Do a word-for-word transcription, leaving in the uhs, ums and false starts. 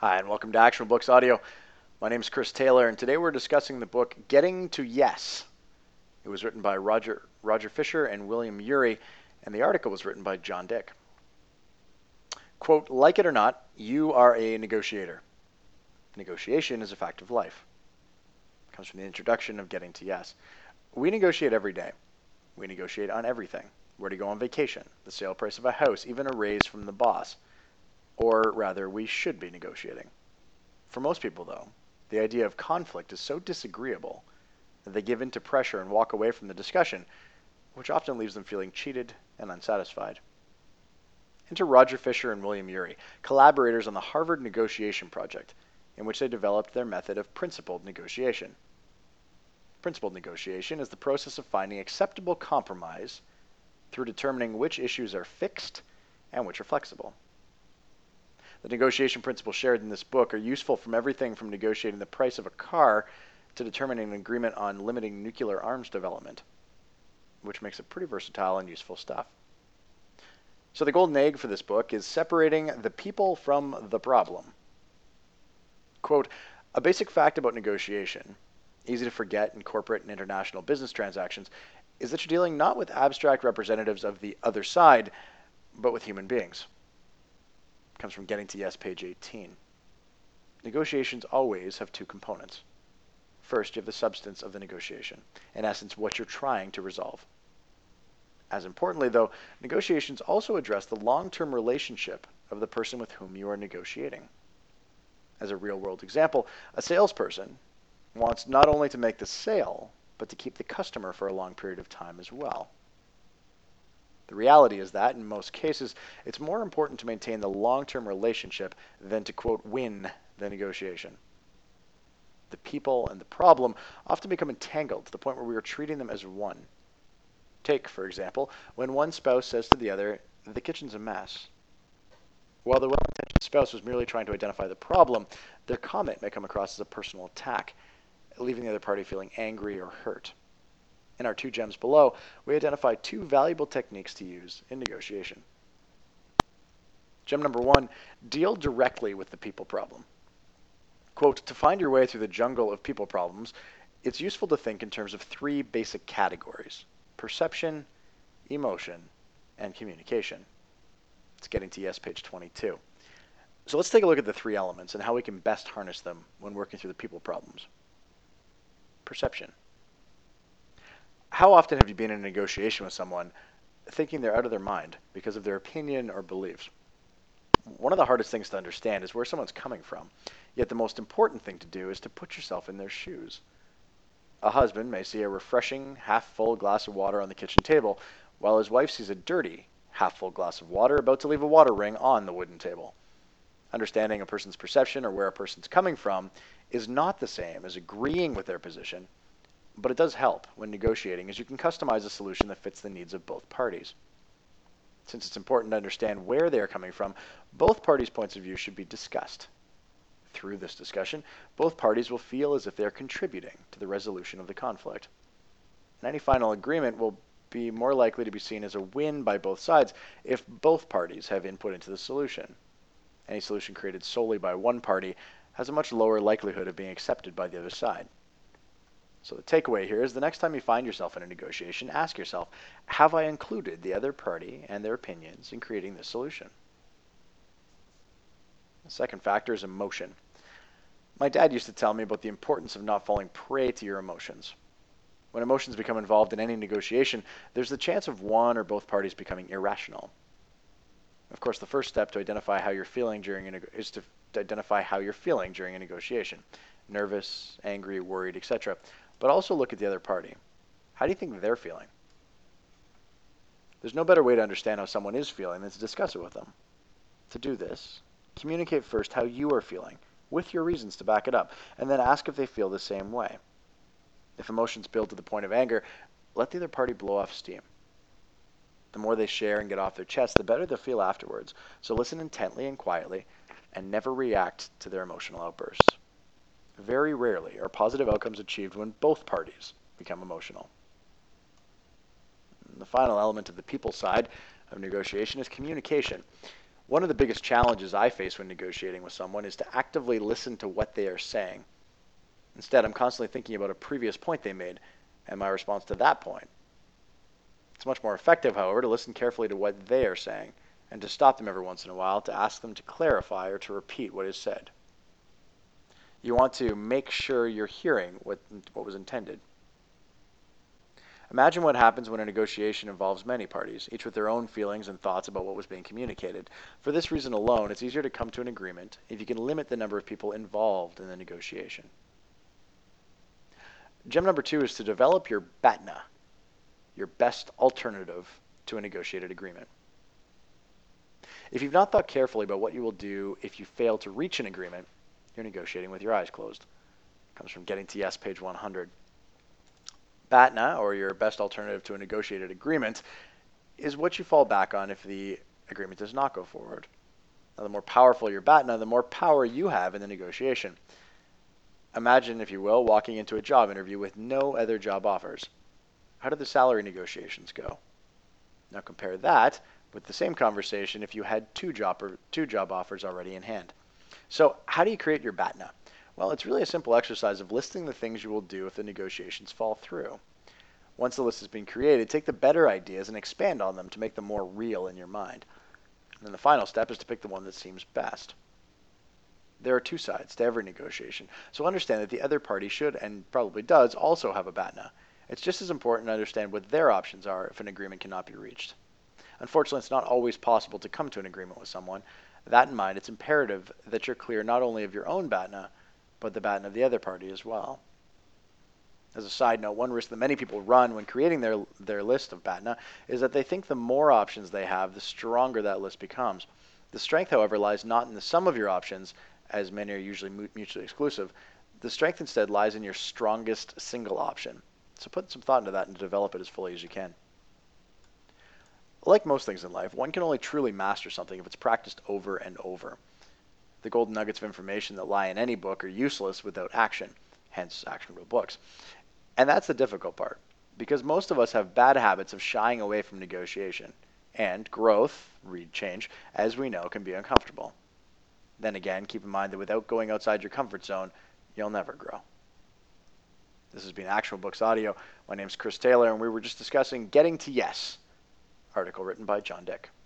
Hi, and welcome to Actionable Books Audio. My name is Chris Taylor, and today we're discussing the book Getting to Yes. It was written by Roger, Roger Fisher and William Ury, and the article was written by John Dick. Quote, like it or not, you are a negotiator. Negotiation is a fact of life. It comes from the introduction of Getting to Yes. We negotiate every day. We negotiate on everything. Where to go on vacation, the sale price of a house, even a raise from the boss. Or rather, we should be negotiating. For most people, though, the idea of conflict is so disagreeable that they give in to pressure and walk away from the discussion, which often leaves them feeling cheated and unsatisfied. Enter Roger Fisher and William Ury, collaborators on the Harvard Negotiation Project, in which they developed their method of principled negotiation. Principled negotiation is the process of finding acceptable compromise through determining which issues are fixed and which are flexible. The negotiation principles shared in this book are useful from everything from negotiating the price of a car to determining an agreement on limiting nuclear arms development, which makes it pretty versatile and useful stuff. So the golden egg for this book is separating the people from the problem. Quote, a basic fact about negotiation, easy to forget in corporate and international business transactions, is that you're dealing not with abstract representatives of the other side, but with human beings. Comes from Getting to Yes, page eighteen. Negotiations always have two components. First, you have the substance of the negotiation, in essence, what you're trying to resolve. As importantly, though, negotiations also address the long-term relationship of the person with whom you are negotiating. As a real-world example, a salesperson wants not only to make the sale, but to keep the customer for a long period of time as well. The reality is that, in most cases, it's more important to maintain the long-term relationship than to, quote, win the negotiation. The people and the problem often become entangled to the point where we are treating them as one. Take, for example, when one spouse says to the other, the kitchen's a mess. While the well-intentioned spouse was merely trying to identify the problem, their comment may come across as a personal attack, leaving the other party feeling angry or hurt. In our two gems below, we identify two valuable techniques to use in negotiation. Gem number one, deal directly with the people problem. Quote, to find your way through the jungle of people problems, it's useful to think in terms of three basic categories: perception, emotion, and communication. It's Getting to Yes, page twenty-two. So let's take a look at the three elements and how we can best harness them when working through the people problems. Perception. How often have you been in a negotiation with someone thinking they're out of their mind because of their opinion or beliefs? One of the hardest things to understand is where someone's coming from, yet the most important thing to do is to put yourself in their shoes. A husband may see a refreshing, half-full glass of water on the kitchen table, while his wife sees a dirty, half-full glass of water about to leave a water ring on the wooden table. Understanding a person's perception or where a person's coming from is not the same as agreeing with their position, but it does help when negotiating, as you can customize a solution that fits the needs of both parties. Since it's important to understand where they are coming from, both parties' points of view should be discussed. Through this discussion, both parties will feel as if they are contributing to the resolution of the conflict. And any final agreement will be more likely to be seen as a win by both sides if both parties have input into the solution. Any solution created solely by one party has a much lower likelihood of being accepted by the other side. So the takeaway here is the next time you find yourself in a negotiation, ask yourself, have I included the other party and their opinions in creating this solution? The second factor is emotion. My dad used to tell me about the importance of not falling prey to your emotions. When emotions become involved in any negotiation, there's the chance of one or both parties becoming irrational. Of course, the first step to identify how you're feeling during a neg- is to, to identify how you're feeling during a negotiation. Nervous, angry, worried, et cetera. But also look at the other party. How do you think they're feeling? There's no better way to understand how someone is feeling than to discuss it with them. To do this, communicate first how you are feeling, with your reasons to back it up, and then ask if they feel the same way. If emotions build to the point of anger, let the other party blow off steam. The more they share and get off their chest, the better they'll feel afterwards. So listen intently and quietly, and never react to their emotional outbursts. Very rarely are positive outcomes achieved when both parties become emotional. And the final element of the people side of negotiation is communication. One of the biggest challenges I face when negotiating with someone is to actively listen to what they are saying. Instead, I'm constantly thinking about a previous point they made and my response to that point. It's much more effective, however, to listen carefully to what they are saying and to stop them every once in a while to ask them to clarify or to repeat what is said. You want to make sure you're hearing what, what was intended. Imagine what happens when a negotiation involves many parties, each with their own feelings and thoughts about what was being communicated. For this reason alone, it's easier to come to an agreement if you can limit the number of people involved in the negotiation. Gem number two is to develop your B A T N A, your best alternative to a negotiated agreement. If you've not thought carefully about what you will do if you fail to reach an agreement, you're negotiating with your eyes closed. It comes from Getting to Yes, page one hundred. B A T N A, or your best alternative to a negotiated agreement, is what you fall back on if the agreement does not go forward. Now, the more powerful your B A T N A, the more power you have in the negotiation. Imagine, if you will, walking into a job interview with no other job offers. How did the salary negotiations go? Now compare that with the same conversation if you had two job, or two job offers already in hand. So how do you create your B A T N A? Well, it's really a simple exercise of listing the things you will do if the negotiations fall through. Once the list has been created, take the better ideas and expand on them to make them more real in your mind. And then the final step is to pick the one that seems best. There are two sides to every negotiation, so understand that the other party should, and probably does, also have a B A T N A. It's just as important to understand what their options are if an agreement cannot be reached. Unfortunately, it's not always possible to come to an agreement with someone. That in mind, it's imperative that you're clear not only of your own B A T N A, but the B A T N A of the other party as well. As a side note, one risk that many people run when creating their, their list of B A T N A is that they think the more options they have, the stronger that list becomes. The strength, however, lies not in the sum of your options, as many are usually mutually exclusive. The strength instead lies in your strongest single option. So put some thought into that and develop it as fully as you can. Like most things in life, one can only truly master something if it's practiced over and over. The golden nuggets of information that lie in any book are useless without action, hence actionable books. And that's the difficult part, because most of us have bad habits of shying away from negotiation, and growth, read change, as we know, can be uncomfortable. Then again, keep in mind that without going outside your comfort zone, you'll never grow. This has been Actionable Books Audio. My name is Chris Taylor, and we were just discussing Getting to Yes, article written by John Dick.